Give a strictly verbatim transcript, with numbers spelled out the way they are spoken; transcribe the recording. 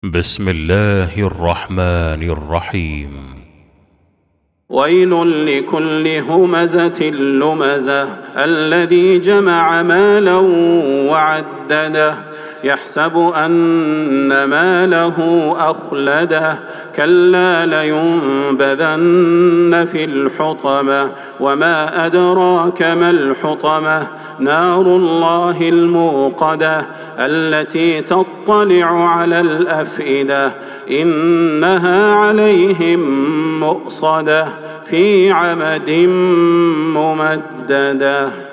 بسم الله الرحمن الرحيم. ويل لكل همزة لمزة الذي جمع مالا وعدده يحسب أن ماله أخلده كلا لينبذن في الحطمة وما أدراك ما الحطمة نار الله الموقدة التي تطلع على الأفئدة إنها عليهم مؤصدة في عمد ممددة.